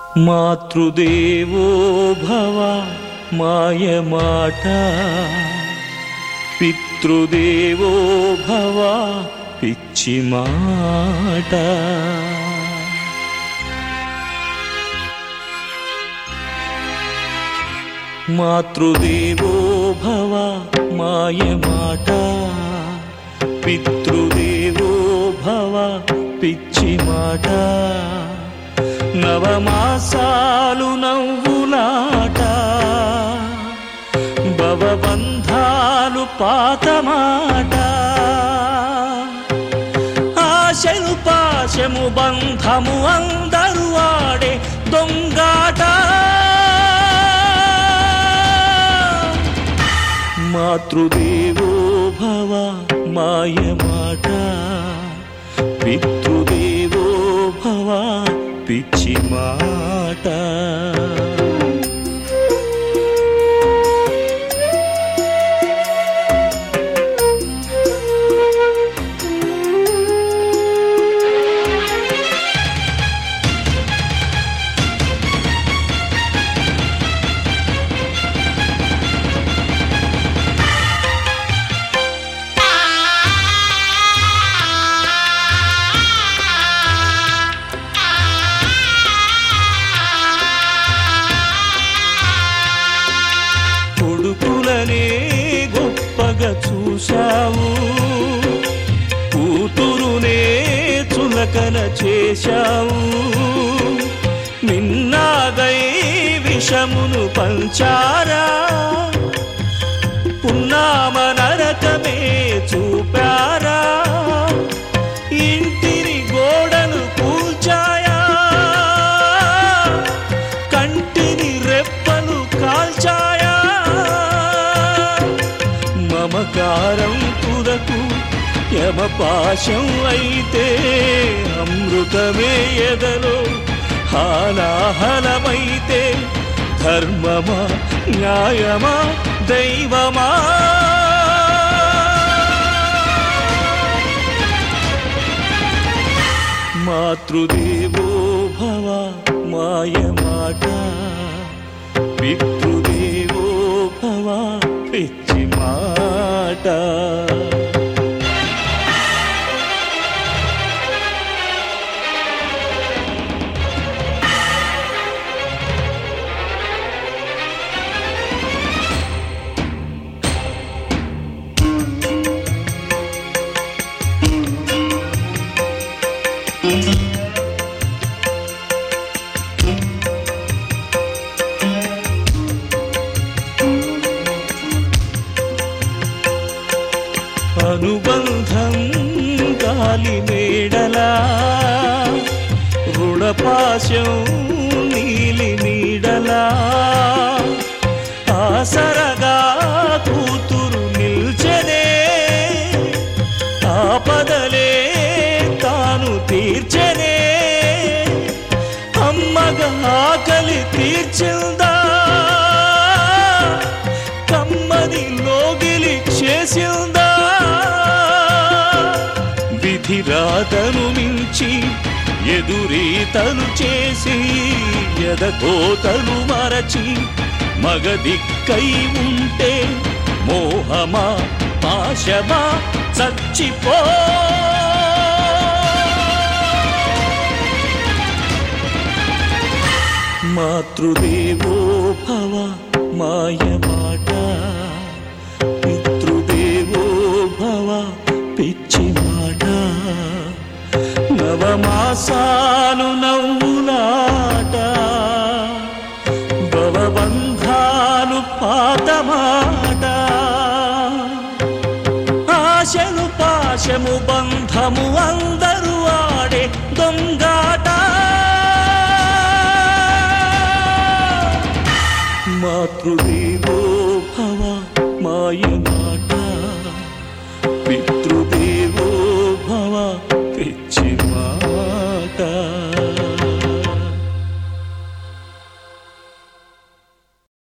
మాతృదేవో భవ మాయమాట, పితృదేవో భవ పిచ్చి మాట. మాతృదేవో భవ మాయమాట, పితృదేవో భవ పిచ్చి మాట. నవమాసాలు నవ్వులాట, భవబంధాలు పాతమాట. ఆశలు పాశము బంధము అందరూ ఆడే దొంగాట. మాతృదేవో భవ మాయమాట, పితృదేవో భవ పిచ్చి మాట. కొడుకులనే గొప్పగా చూశావు, కూతురునే చులకన చేశావు. నిన్నాగై విషమును పంచారా, పున్నామ నరకమే చూపారా. ఇంటిని గోడలు కూల్చాయా, కంటిని రెప్పలు కాల్చాయా. మమకారం తుదకు యమపాశం అయితే, అమృతమే ఎదలో హాలాహలమైతే. ధర్మమా న్యాయమా దైవమా, మాతృదేవో భవ మాయమాట, పితృదేవో భవ పిచ్చి మాట. అనుబంధం గాలి మేడలా, రుణపాశం నీలి నీడలా. ఆసరగా కూతురు నిల్చెనే, ఆపదలే తాను తీర్చెనే. అమ్మగా ఆకలి తీర్చిందా, కమ్మది లోగిలి చేసిందా. విధిరాతను మించి ఎదురీతలు చేసి, ఎదగోతలు మరచి మగదిక్కై ఉంటే. మోహమా పాశమా చచ్చిపో, మాతృదేవో భవ మాయమాట, పితృదేవో భవ పిచ్చి మాట. నవమాసాలు నవ్వులాట, భవబంధాలు పాతమాట. ఆశలు పాశము బంధము అందరూ ఆడే దొంగాట. మాతృదేవో